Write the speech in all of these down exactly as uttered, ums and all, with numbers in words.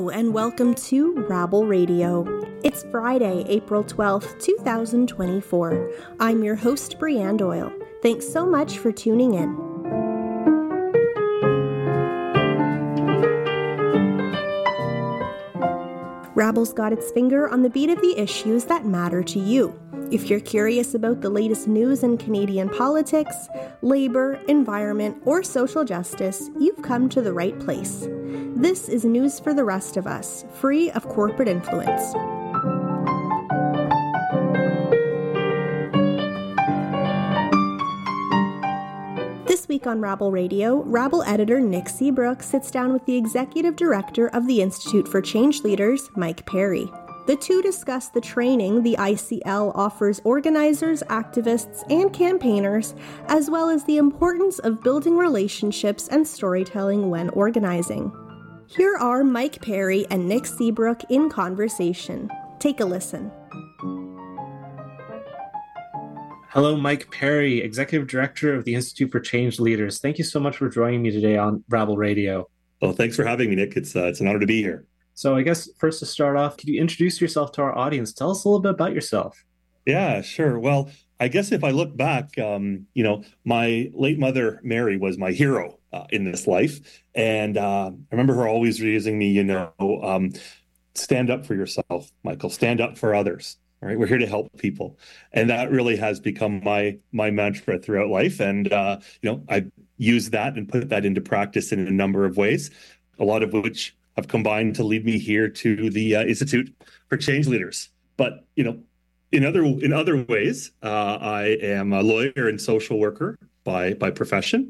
Hello and welcome to Rabble Radio. It's Friday, April twelfth, twenty twenty-four. I'm your host, Brianne Doyle. Thanks so much for tuning in. Rabble's got its finger on the beat of the issues that matter to you. If you're curious about the latest news in Canadian politics, labor, environment, or social justice, you've come to the right place. This is News for the Rest of Us, free of corporate influence. This week on Rabble Radio, Rabble editor Nick Seabrook sits down with the executive director of the Institute for Change Leaders, Mike Perry. The two discuss the training the I C L offers organizers, activists, and campaigners, as well as the importance of building relationships and storytelling when organizing. Here are Mike Perry and Nick Seabrook in conversation. Take a listen. Hello, Mike Perry, Executive Director of the Institute for Change Leaders. Thank you so much for joining me today on Rabble Radio. Well, thanks for having me, Nick. It's uh, it's an honor to be here. So I guess first to start off, could you introduce yourself to our audience? Tell us a little bit about yourself. Yeah, sure. Well, I guess if I look back, um, you know, my late mother, Mary, was my hero uh, in this life. And uh, I remember her always raising me, you know, um, stand up for yourself, Michael, stand up for others. All right, we're here to help people. And that really has become my my mantra throughout life. And, uh, you know, I use that and put that into practice in a number of ways, a lot of which have combined to lead me here to the uh, Institute for Change Leaders. But, you know, in other in other ways, uh, I am a lawyer and social worker by by profession.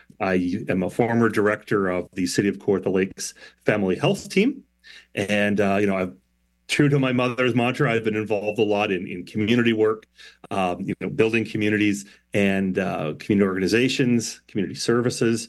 I am a former director of the City of Kawartha Lakes Family Health Team. And, uh, you know, I've true to my mother's mantra, I've been involved a lot in, in community work, um, you know, building communities and uh, community organizations, community services.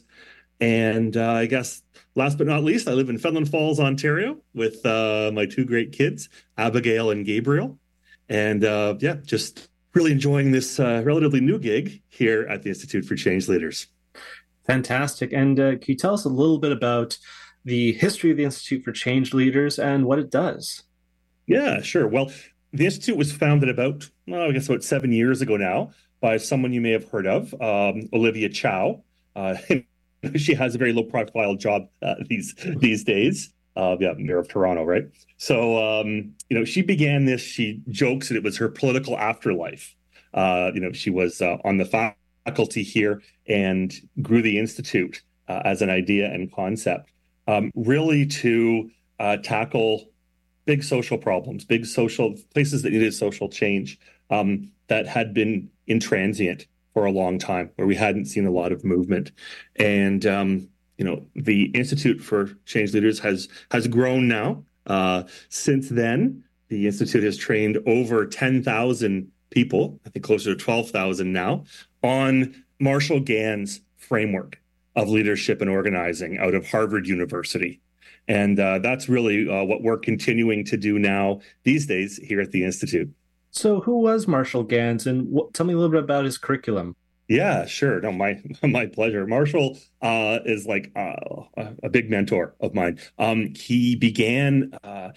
And uh, I guess last but not least, I live in Fenelon Falls, Ontario with uh, my two great kids, Abigail and Gabriel. And uh, yeah, just really enjoying this uh, relatively new gig here at the Institute for Change Leaders. Fantastic. And uh, can you tell us a little bit about the history of the Institute for Change Leaders and what it does? Yeah, sure. Well, the Institute was founded about, well, I guess about seven years ago now by someone you may have heard of, um, Olivia Chow. Uh, she has a very low-profile job uh, these these days. Uh, yeah, Mayor of Toronto, right? So, um, you know, she began this. She jokes that it was her political afterlife. Uh, you know, she was uh, on the faculty here and grew the Institute uh, as an idea and concept, um, really to uh, tackle big social problems, big social places that needed social change um, that had been intransient for a long time, where we hadn't seen a lot of movement. And, um, you know, the Institute for Change Leaders has has grown now. Uh, since then, the Institute has trained over ten thousand people, I think closer to twelve thousand now, on Marshall Gann's framework of leadership and organizing out of Harvard University. And uh, that's really uh, what we're continuing to do now these days here at the Institute. So who was Marshall Gans, and what, tell me a little bit about his curriculum. Yeah, sure. No, my my pleasure. Marshall uh, is like uh, a big mentor of mine. Um, he began uh,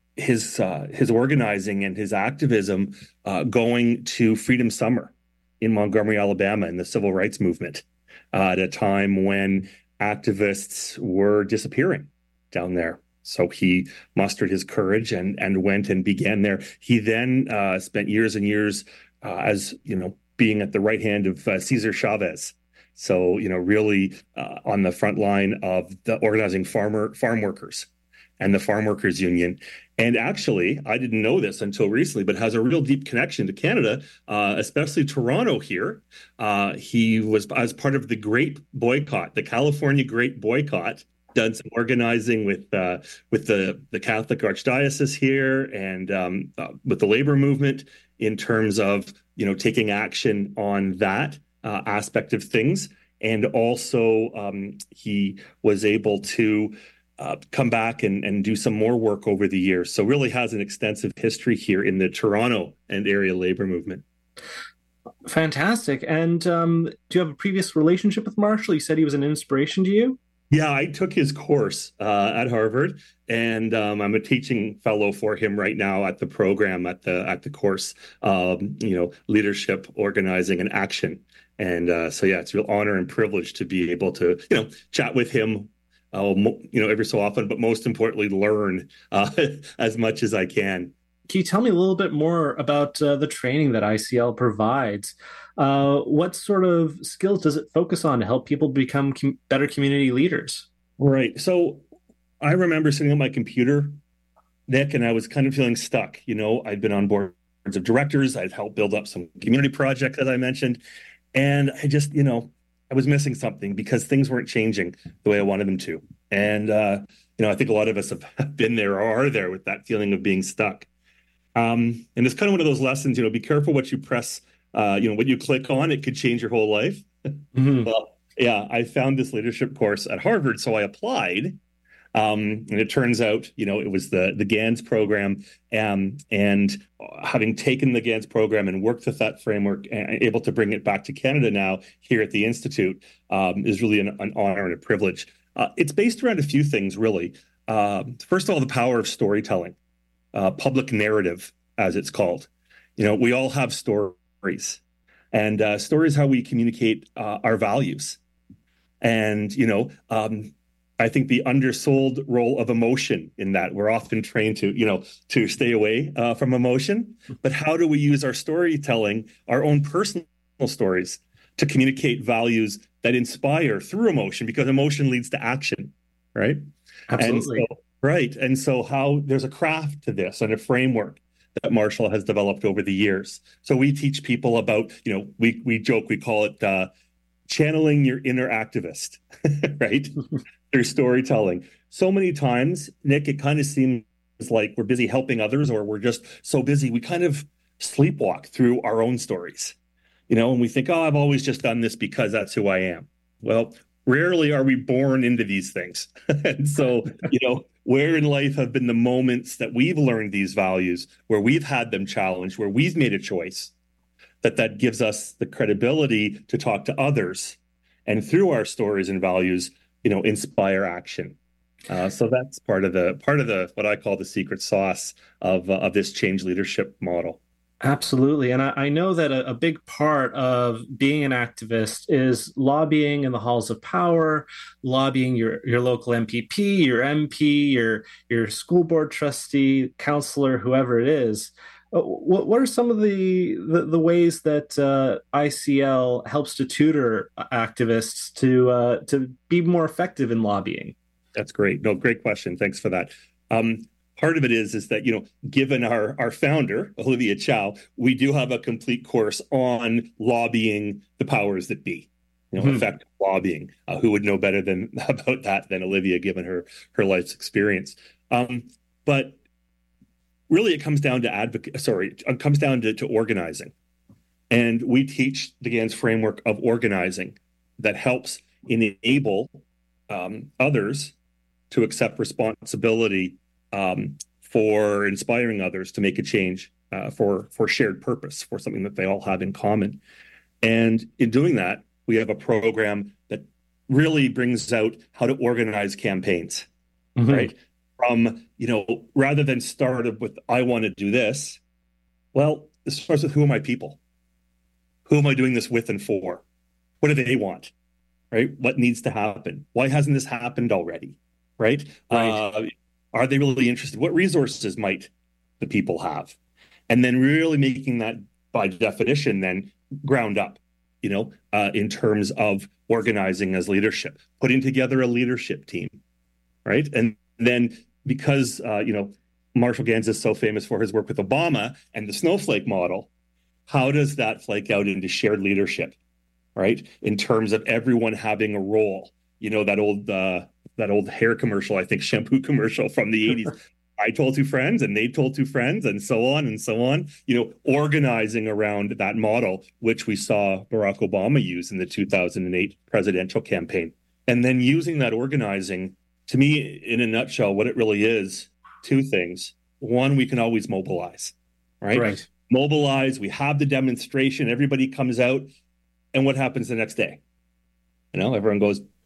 his uh, his organizing and his activism uh, going to Freedom Summer in Montgomery, Alabama, in the civil rights movement uh, at a time when activists were disappearing down there. So he mustered his courage and and went and began there. He then uh, spent years and years uh, as, you know, being at the right hand of uh, Cesar Chavez. So, you know, really uh, on the front line of the organizing farmer farm workers and the Farm Workers Union. And actually, I didn't know this until recently, but has a real deep connection to Canada, uh, especially Toronto here. Uh, he was as part of the Great Boycott, the California Great Boycott, done some organizing with uh, with the, the Catholic Archdiocese here and um, uh, with the labor movement in terms of, you know, taking action on that uh, aspect of things. And also um, he was able to uh, come back and, and do some more work over the years. So really has an extensive history here in the Toronto and area labor movement. Fantastic. And um, do you have a previous relationship with Marshall? You said he was an inspiration to you? Yeah, I took his course uh, at Harvard, and um, I'm a teaching fellow for him right now at the program at the at the course, um, you know, leadership, organizing, and action. And uh, so, yeah, it's a real honor and privilege to be able to, you know, chat with him, uh, mo- you know, every so often, but most importantly, learn uh, as much as I can. Can you tell me a little bit more about uh, the training that I C L provides? Uh, what sort of skills does it focus on to help people become com- better community leaders? Right. So I remember sitting at my computer, Nick, and I was kind of feeling stuck. You know, I'd been on boards of directors, I'd helped build up some community projects, as I mentioned, and I just, you know, I was missing something because things weren't changing the way I wanted them to. And, uh, you know, I think a lot of us have been there or are there with that feeling of being stuck. Um, and it's kind of one of those lessons, you know, be careful what you press, uh, you know, what you click on, it could change your whole life. Mm-hmm. Well, yeah, I found this leadership course at Harvard, so I applied. Um, and it turns out, you know, it was the the GANS program, um, and having taken the GANS program and worked with that framework and able to bring it back to Canada now here at the Institute um, is really an, an honor and a privilege. Uh, it's based around a few things, really. Uh, first of all, the power of storytelling. Uh, public narrative, as it's called. You know, we all have stories, and uh, stories how we communicate uh, our values. And you know, um, I think the undersold role of emotion in that we're often trained to, you know, to stay away uh, from emotion. But how do we use our storytelling, our own personal stories, to communicate values that inspire through emotion? Because emotion leads to action, right? Absolutely. And so, Right. And so how there's a craft to this and a framework that Marshall has developed over the years. So we teach people about, you know, we we joke, we call it uh, channeling your inner activist, right? Through storytelling. So many times, Nick, it kind of seems like we're busy helping others, or we're just so busy, we kind of sleepwalk through our own stories, you know, and we think, oh, I've always just done this because that's who I am. Well, rarely are we born into these things. And so, you know, where in life have been the moments that we've learned these values, where we've had them challenged, where we've made a choice, that that gives us the credibility to talk to others, and through our stories and values, you know, inspire action. Uh, so that's part of the part of the what I call the secret sauce of uh, of this change leadership model. Absolutely. And I, I know that a, a big part of being an activist is lobbying in the halls of power, lobbying your, your local M P P, your M P, your, your school board trustee, counselor, whoever it is. Uh, What, what are some of the, the, the ways that uh, I C L helps to tutor activists to uh, to be more effective in lobbying? That's great. No, great question. Thanks for that. Um, part of it is is that, you know, given our our founder, Olivia Chow, we do have a complete course on lobbying the powers that be, you know, Mhm. effective lobbying. Uh, who would know better than about that than Olivia, given her her life's experience? Um, but really, it comes down to advocate. Sorry, it comes down to, to organizing, and we teach the GANS framework of organizing that helps enable um, others to accept responsibility um, for inspiring others to make a change uh, for for shared purpose, for something that they all have in common. And in doing that, we have a program that really brings out how to organize campaigns, Mhm. right? From, you know, rather than start with, I want to do this, well, it starts with, who are my people? Who am I doing this with and for? What do they want? Right? What needs to happen? Why hasn't this happened already? Right? Right. Uh, are they really interested? What resources might the people have? And then really making that, by definition, then ground up, you know, uh, in terms of organizing as leadership, putting together a leadership team, right? And then because, uh, you know, Marshall Ganz is so famous for his work with Obama and the snowflake model, how does that flake out into shared leadership? Right, in terms of everyone having a role. You know, that old uh, that old hair commercial, I think shampoo commercial from the eighties. I told two friends and they told two friends, and so on and so on. You know, organizing around that model, which we saw Barack Obama use in the two thousand eight presidential campaign. And then using that organizing, to me, in a nutshell, what it really is, two things. One, we can always mobilize, right? Right. Mobilize, we have the demonstration, everybody comes out. And what happens the next day? You know, everyone goes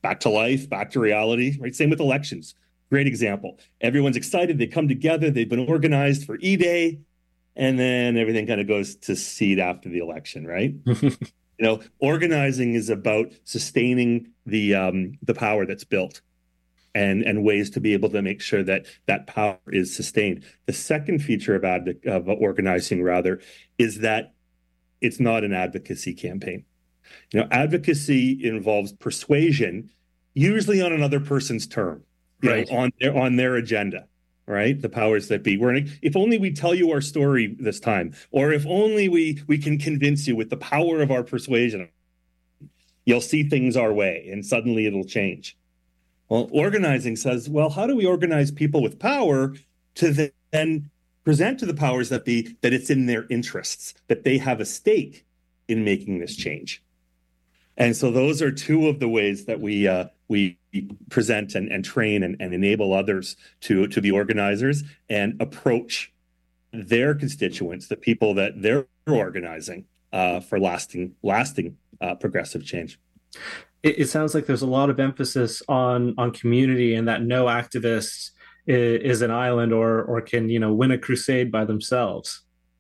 back to life, back to reality, right? Same with elections. Great example. Everyone's excited. They come together. They've been organized for E-Day, and then everything kind of goes to seed after the election, right? You know, organizing is about sustaining the um, the power that's built, and and ways to be able to make sure that that power is sustained. The second feature of ad, of organizing, rather, is that it's not an advocacy campaign. You know, advocacy involves persuasion, usually on another person's term, you right. know, on their on their agenda. Right, the powers that be. We're if only we tell you our story this time, or if only we we can convince you with the power of our persuasion, you'll see things our way, and suddenly it'll change. Well, organizing says, well, how do we organize people with power to then present to the powers that be that it's in their interests, that they have a stake in making this change? And so those are two of the ways that we uh, we present and, and train and, and enable others to, to be organizers and approach their constituents, the people that they're organizing uh, for lasting lasting uh, progressive change. It, it sounds like there's a lot of emphasis on on community, and that no activist is, is an island or or can you know win a crusade by themselves.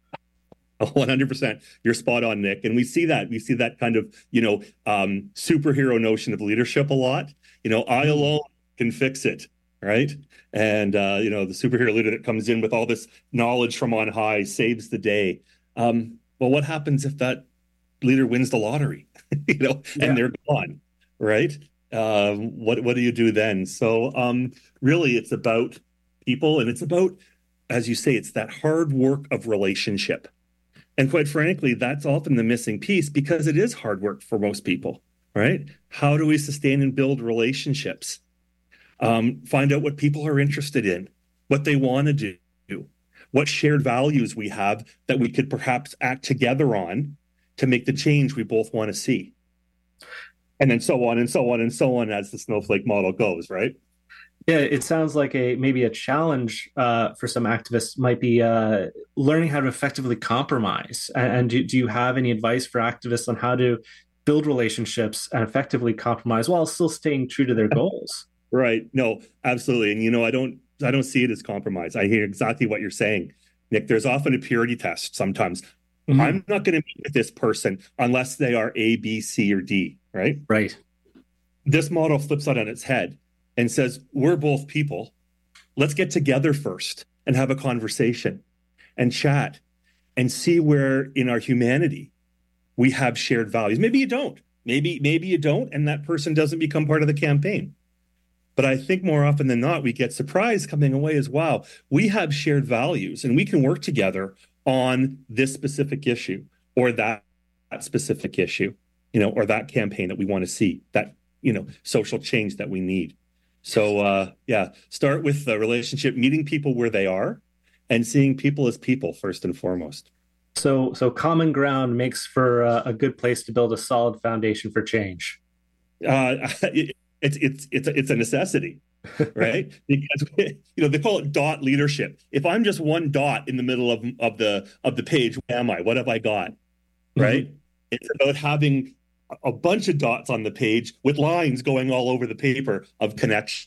one hundred percent. You're spot on, Nick. And we see that. We see that kind of, you know, um, superhero notion of leadership a lot. You know, I alone can fix it, right? And, uh, you know, the superhero leader that comes in with all this knowledge from on high saves the day. Um, well, what happens if that leader wins the lottery, you know, and yeah. they're gone, right? Uh, what, what do you do then? So um, really, it's about people, and it's about, as you say, it's that hard work of relationship. And quite frankly, that's often the missing piece, because it is hard work for most people, right? How do we sustain and build relationships? Um, find out what people are interested in, what they want to do, what shared values we have that we could perhaps act together on to make the change we both want to see. And then so on and so on and so on as the snowflake model goes, right? Yeah, it sounds like a maybe a challenge uh, for some activists might be uh, learning how to effectively compromise. And, and do, do you have any advice for activists on how to build relationships and effectively compromise while still staying true to their goals? Right. No, absolutely. And, you know, I don't I don't see it as compromise. I hear exactly what you're saying, Nick. There's often a purity test sometimes. Mm-hmm. I'm not going to meet with this person unless they are A, B, C, or D, right? Right. This model flips that on its head and says, we're both people. Let's get together first and have a conversation and chat and see where in our humanity we have shared values. Maybe you don't. Maybe, maybe you don't, and that person doesn't become part of the campaign. But I think more often than not, we get surprised coming away as, wow, we have shared values and we can work together on this specific issue or that, that specific issue, you know, or that campaign that we want to see, that, you know, social change that we need. So, uh, yeah, start with the relationship, meeting people where they are and seeing people as people first and foremost. So, so common ground makes for a, a good place to build a solid foundation for change. Uh, it, it's it's it's a, it's a necessity, right? Because you know they call it dot leadership. If I'm just one dot in the middle of of the of the page, where am I? What have I got? Right? Mm-hmm. It's about having a bunch of dots on the page with lines going all over the paper of connection.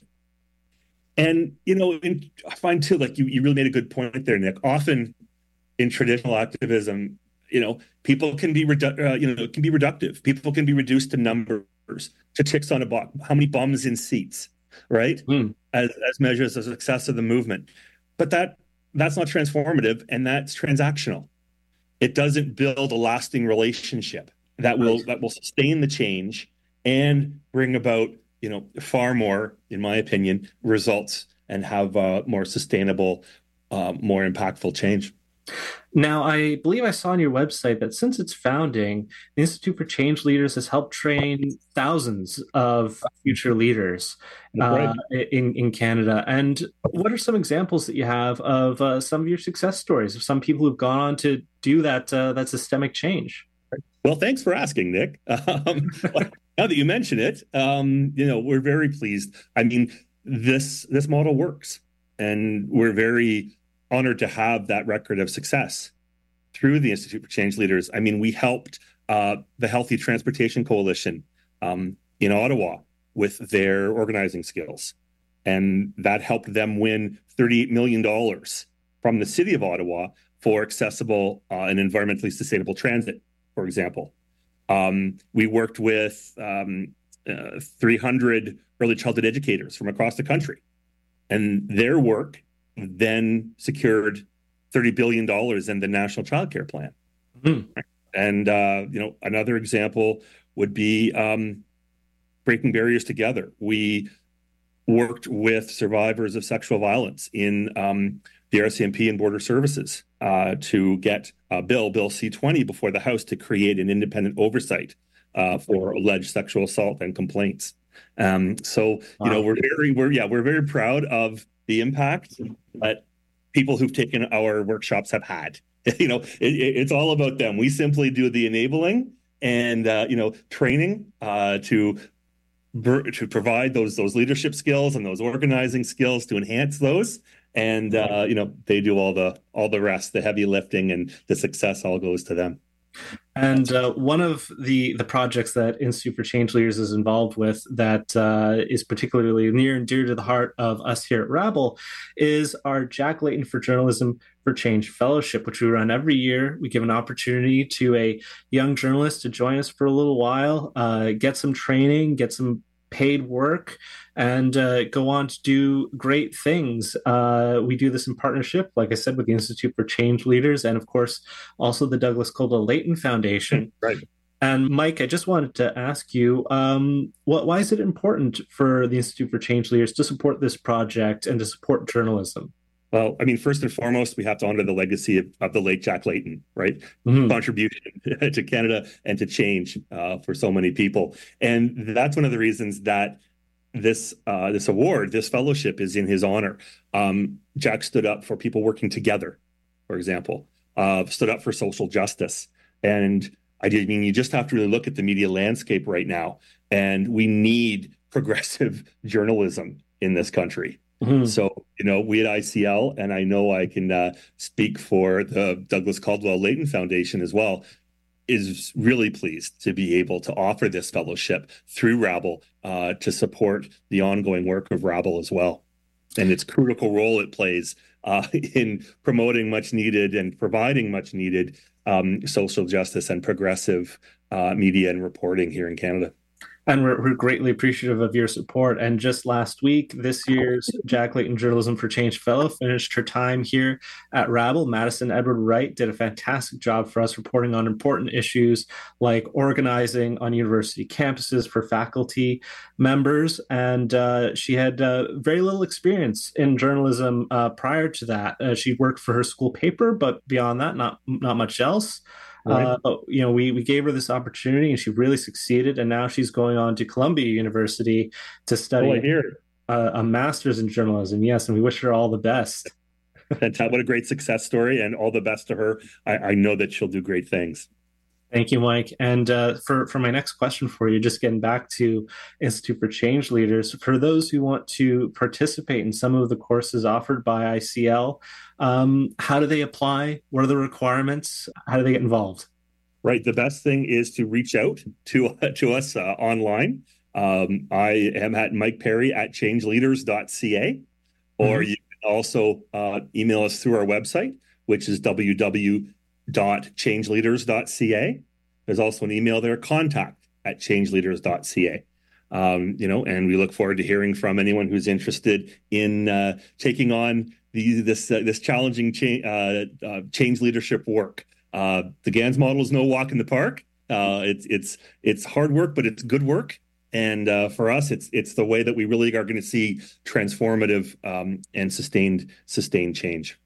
And, you know, in, I find too, like you, you really made a good point there, Nick. Often in traditional activism, you know, people can be, redu- uh, you know, it can be reductive. People can be reduced to numbers, to ticks on a box, how many bums in seats, right? Mm. As, as measures of success of the movement. But that that's not transformative, and that's transactional. It doesn't build a lasting relationship that will that will sustain the change and bring about, you know, far more, in my opinion, results and have uh, more sustainable, uh, more impactful change. Now, I believe I saw on your website that since its founding, the Institute for Change Leaders has helped train thousands of future leaders uh, in, in Canada. And what are some examples that you have of uh, some of your success stories of some people who've gone on to do that uh, that systemic change? Well, thanks for asking, Nick. Um, now that you mention it, um, you know, we're very pleased. I mean, this this model works, and we're very honored to have that record of success through the Institute for Change Leaders. I mean, we helped uh, the Healthy Transportation Coalition um, in Ottawa with their organizing skills. And that helped them win thirty-eight million dollars from the city of Ottawa for accessible uh, and environmentally sustainable transit, for example. Um, we worked with um, uh, three hundred early childhood educators from across the country, and their work then secured thirty billion dollars in the National Child Care Plan. Mm-hmm. And, uh, you know, another example would be um, Breaking Barriers Together. We worked with survivors of sexual violence in um, the R C M P and Border Services uh, to get a bill, Bill C twenty, before the House to create an independent oversight uh, for alleged sexual assault and complaints. Um, so, you wow. know, we're very, we're yeah, we're very proud of the impact that people who've taken our workshops have had. You know, it, it's all about them. We simply do the enabling and uh, you know, training uh, to. to provide those those leadership skills and those organizing skills to enhance those, and uh, you know, they do all the all the rest, the heavy lifting, and the success all goes to them. And uh, one of the the projects that Institute for Change Leaders is involved with that uh, is particularly near and dear to the heart of us here at Rabble is our Jack Layton for Journalism for Change Fellowship, which we run every year. We give an opportunity to a young journalist to join us for a little while, uh, get some training, get some paid work, and uh, go on to do great things. Uh, we do this in partnership, like I said, with the Institute for Change Leaders and, of course, also the Douglas Caldwell Layton Foundation. Right. And Mike, I just wanted to ask you, um, what, why is it important for the Institute for Change Leaders to support this project and to support journalism? Well, I mean, first and foremost, we have to honor the legacy of, of the late Jack Layton, right? Mm-hmm. Contribution to Canada and to change uh, for so many people. And that's one of the reasons that this uh, this award, this fellowship is in his honor. Um, Jack stood up for people working together, for example, uh, stood up for social justice. And I did, I mean, you just have to really look at the media landscape right now. And we need progressive journalism in this country. Mm-hmm. So, you know, we at I C L, and I know I can uh, speak for the Douglas Caldwell Layton Foundation as well, is really pleased to be able to offer this fellowship through Rabble uh, to support the ongoing work of Rabble as well. And its critical role it plays uh, in promoting much needed and providing much needed um, social justice and progressive uh, media and reporting here in Canada. And we're, we're greatly appreciative of your support. And just last week, this year's Jack Layton Journalism for Change Fellow finished her time here at Rabble. Madison Edward Wright did a fantastic job for us reporting on important issues like organizing on university campuses for faculty members. And uh, she had uh, very little experience in journalism uh, prior to that. Uh, she worked for her school paper, but beyond that, not not much else. Right. Uh, you know, we, we gave her this opportunity and she really succeeded. And now she's going on to Columbia University to study oh, I hear. A, a master's in journalism. Yes. And we wish her all the best. Fantastic. What a great success story, and all the best to her. I, I know that she'll do great things. Thank you, Mike. And uh, for, for my next question for you, just getting back to Institute for Change Leaders, for those who want to participate in some of the courses offered by I C L, um, how do they apply? What are the requirements? How do they get involved? Right. The best thing is to reach out to, uh, to us uh, online. Um, I am at Mike Perry at change leaders dot c a, or mm-hmm. you can also uh, email us through our website, which is w w w dot change leaders dot c a. There's also an email there, contact at change leaders dot c a. Um, you know, and we look forward to hearing from anyone who's interested in uh, taking on the, this uh, this challenging cha- uh, uh, change leadership work. Uh, the GANS model is no walk in the park. Uh, it's it's it's hard work, but it's good work. And uh, for us, it's it's the way that we really are going to see transformative um, and sustained sustained change.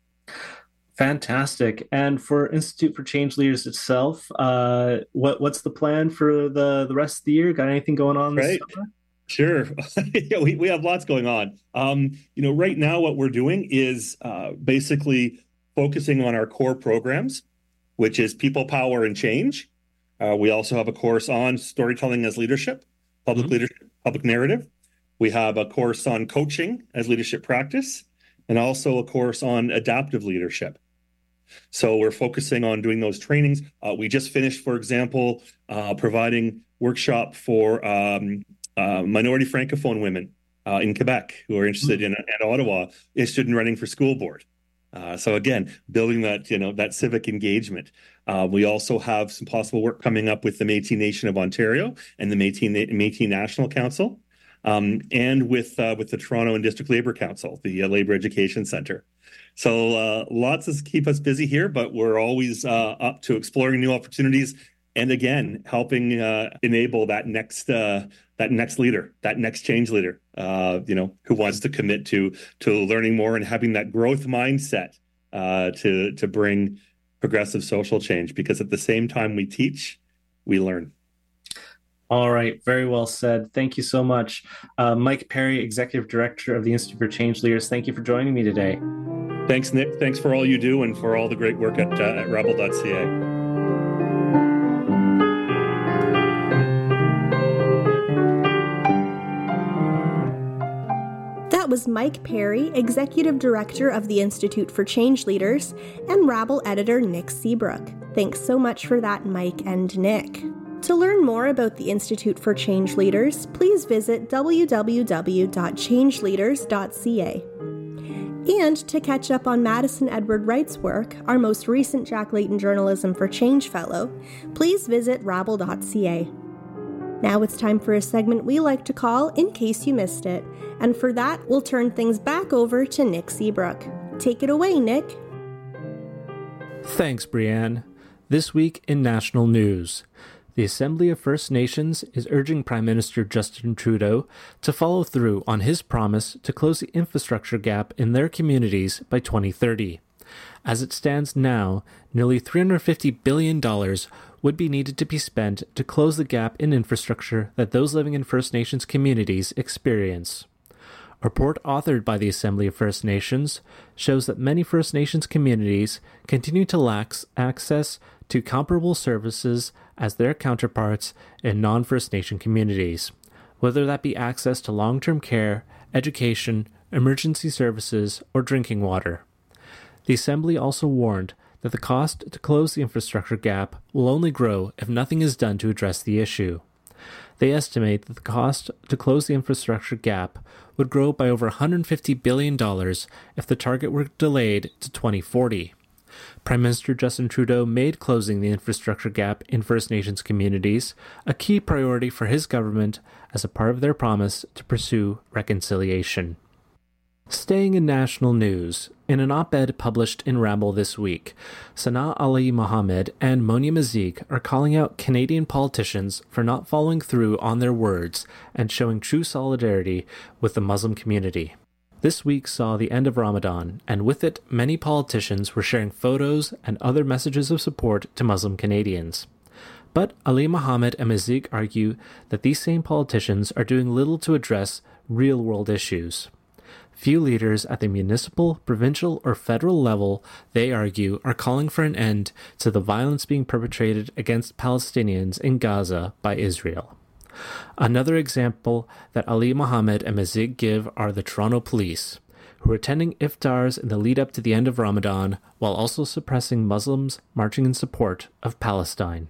Fantastic. And for Institute for Change Leaders itself, uh, what what's the plan for the, the rest of the year? Got anything going on this right. summer? Sure. yeah, we, we have lots going on. Um, you know, right now what we're doing is uh, basically focusing on our core programs, which is people, power, and change. Uh, we also have a course on storytelling as leadership, public mm-hmm. leadership, public narrative. We have a course on coaching as leadership practice, and also a course on adaptive leadership. So we're focusing on doing those trainings. Uh, we just finished, for example, uh, providing workshop for um, uh, minority francophone women uh, in Quebec who are interested in, and Ottawa interested in running for school board. Uh, so again, building that, you know, that civic engagement. Uh, we also have some possible work coming up with the Métis Nation of Ontario and the Métis, Métis National Council, um, and with uh, with the Toronto and District Labour Council, the uh, Labour Education Centre. So uh, lots to keep us busy here, but we're always uh, up to exploring new opportunities. And again, helping uh, enable that next uh, that next leader, that next change leader, uh, you know, who wants to commit to to learning more and having that growth mindset uh, to to bring progressive social change. Because at the same time we teach, we learn. All right, very well said. Thank you so much, uh, Mike Perry, Executive Director of the Institute for Change Leaders. Thank you for joining me today. Thanks, Nick. Thanks for all you do and for all the great work at uh, at Rabble dot C A. That was Mike Perry, Executive Director of the Institute for Change Leaders, and Rabble editor Nick Seabrook. Thanks so much for that, Mike and Nick. To learn more about the Institute for Change Leaders, please visit w w w dot change leaders dot c a. And to catch up on Madison Edward Wright's work, our most recent Jack Layton Journalism for Change Fellow, please visit rabble dot c a. Now it's time for a segment we like to call In Case You Missed It, and for that, we'll turn things back over to Nick Seabrook. Take it away, Nick. Thanks, Brianne. This week in national news, the Assembly of First Nations is urging Prime Minister Justin Trudeau to follow through on his promise to close the infrastructure gap in their communities by twenty thirty. As it stands now, nearly three hundred fifty billion dollars would be needed to be spent to close the gap in infrastructure that those living in First Nations communities experience. A report authored by the Assembly of First Nations shows that many First Nations communities continue to lack access to comparable services as their counterparts in non-First Nation communities, whether that be access to long-term care, education, emergency services, or drinking water. The Assembly also warned that the cost to close the infrastructure gap will only grow if nothing is done to address the issue. They estimate that the cost to close the infrastructure gap would grow by over one hundred fifty billion dollars if the target were delayed to twenty forty. Prime Minister Justin Trudeau made closing the infrastructure gap in First Nations communities a key priority for his government as a part of their promise to pursue reconciliation. Staying in national news, in an op-ed published in Rabble this week, Sana Ali Mohammed and Monia Mazik are calling out Canadian politicians for not following through on their words and showing true solidarity with the Muslim community. This week saw the end of Ramadan, and with it, many politicians were sharing photos and other messages of support to Muslim Canadians. But Ali Mohammed and Mazik argue that these same politicians are doing little to address real-world issues. Few leaders at the municipal, provincial, or federal level, they argue, are calling for an end to the violence being perpetrated against Palestinians in Gaza by Israel. Another example that Ali Mohammed and Mazik give are the Toronto police, who are attending iftars in the lead-up to the end of Ramadan, while also suppressing Muslims marching in support of Palestine.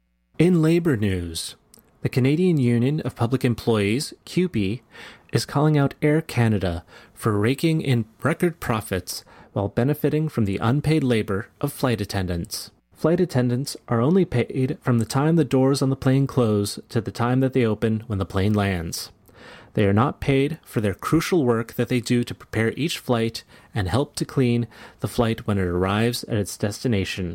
In labour news, the Canadian Union of Public Employees, C U P E, is calling out Air Canada for raking in record profits while benefiting from the unpaid labour of flight attendants. Flight attendants are only paid from the time the doors on the plane close to the time that they open when the plane lands. They are not paid for their crucial work that they do to prepare each flight and help to clean the flight when it arrives at its destination.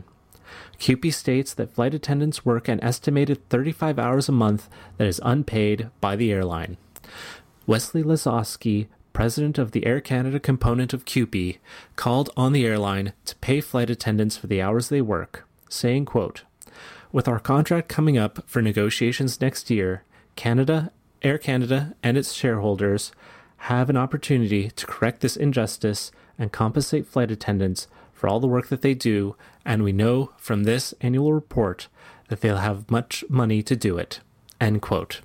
C U P E states that flight attendants work an estimated thirty-five hours a month that is unpaid by the airline. Wesley Lazowski, president of the Air Canada component of C U P E, called on the airline to pay flight attendants for the hours they work, saying, quote, "With our contract coming up for negotiations next year, Canada, Air Canada, and its shareholders have an opportunity to correct this injustice and compensate flight attendants for all the work that they do, and we know from this annual report that they'll have much money to do it." End quote.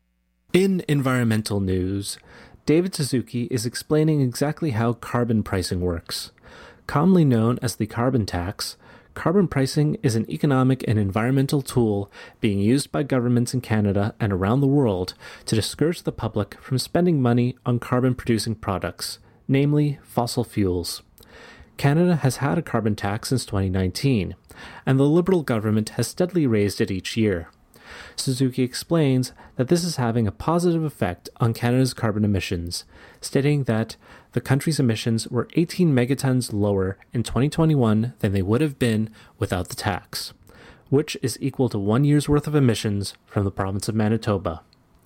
In environmental news, David Suzuki is explaining exactly how carbon pricing works. Commonly known as the carbon tax, carbon pricing is an economic and environmental tool being used by governments in Canada and around the world to discourage the public from spending money on carbon-producing products, namely fossil fuels. Canada has had a carbon tax since twenty nineteen, and the Liberal government has steadily raised it each year. Suzuki explains that this is having a positive effect on Canada's carbon emissions, stating that the country's emissions were eighteen megatons lower in twenty twenty-one than they would have been without the tax, which is equal to one year's worth of emissions from the province of Manitoba.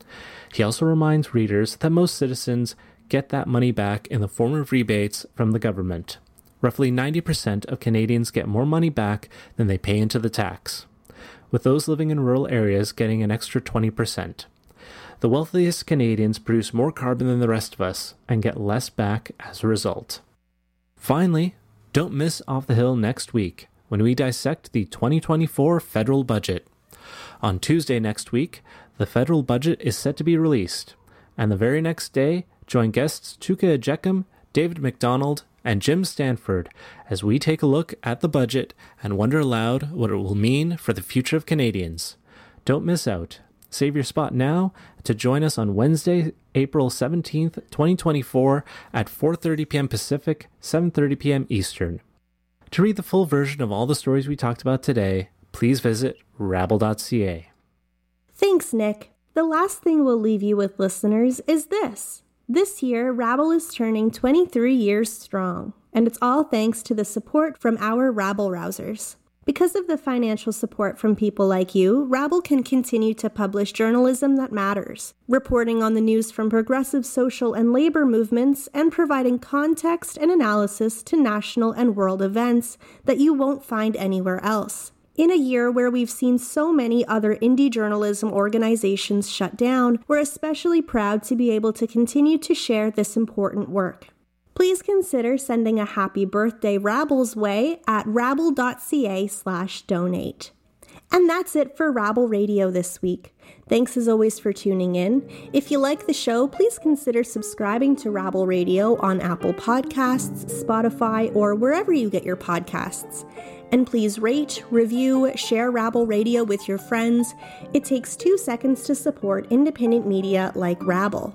He also reminds readers that most citizens get that money back in the form of rebates from the government. Roughly ninety percent of Canadians get more money back than they pay into the tax, with those living in rural areas getting an extra twenty percent. The wealthiest Canadians produce more carbon than the rest of us and get less back as a result. Finally, don't miss Off the Hill next week when we dissect the twenty twenty-four federal budget. On Tuesday next week, the federal budget is set to be released, and the very next day, join guests Chuka Ejechem, David McDonald, and Jim Stanford as we take a look at the budget and wonder aloud what it will mean for the future of Canadians. Don't miss out. Save your spot now to join us on Wednesday, April seventeenth, twenty twenty-four at four thirty p.m. Pacific, seven thirty p.m. Eastern. To read the full version of all the stories we talked about today, please visit rabble dot c a. Thanks, Nick. The last thing we'll leave you with, listeners, is this. This year, Rabble is turning twenty-three years strong, and it's all thanks to the support from our Rabble-rousers. Because of the financial support from people like you, Rabble can continue to publish journalism that matters, reporting on the news from progressive social and labor movements, and providing context and analysis to national and world events that you won't find anywhere else. In a year where we've seen so many other indie journalism organizations shut down, we're especially proud to be able to continue to share this important work. Please consider sending a happy birthday Rabble's way at rabble dot c a slash donate. And that's it for Rabble Radio this week. Thanks as always for tuning in. If you like the show, please consider subscribing to Rabble Radio on Apple Podcasts, Spotify, or wherever you get your podcasts. And please rate, review, share Rabble Radio with your friends. It takes two seconds to support independent media like Rabble.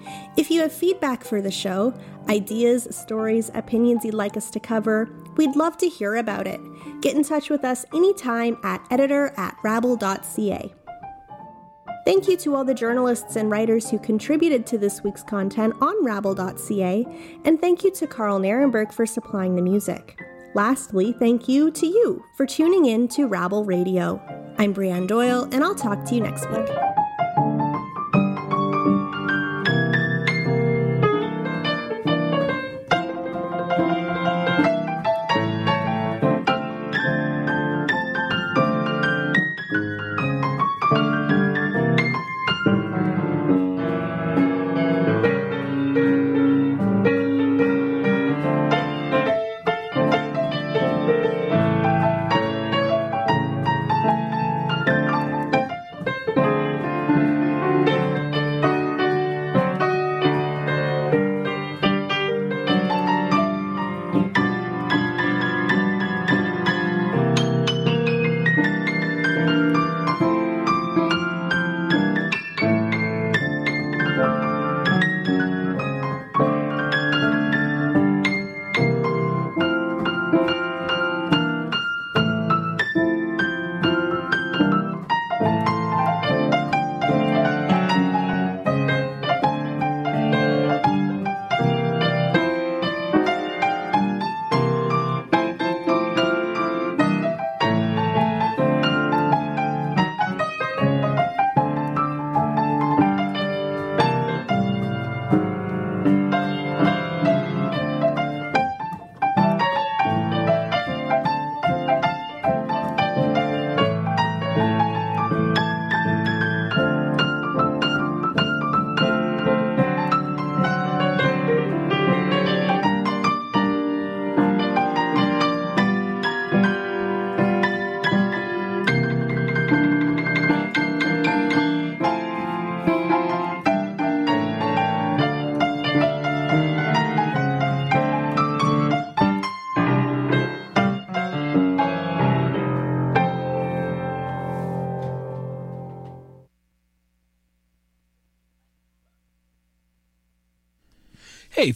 If you have feedback for the show, ideas, stories, opinions you'd like us to cover, we'd love to hear about it. Get in touch with us anytime at editor at rabble dot c a. Thank you to all the journalists and writers who contributed to this week's content on rabble dot c a, and thank you to Carl Narenberg for supplying the music. Lastly, thank you to you for tuning in to Rabble Radio. I'm Brianne Doyle, and I'll talk to you next week.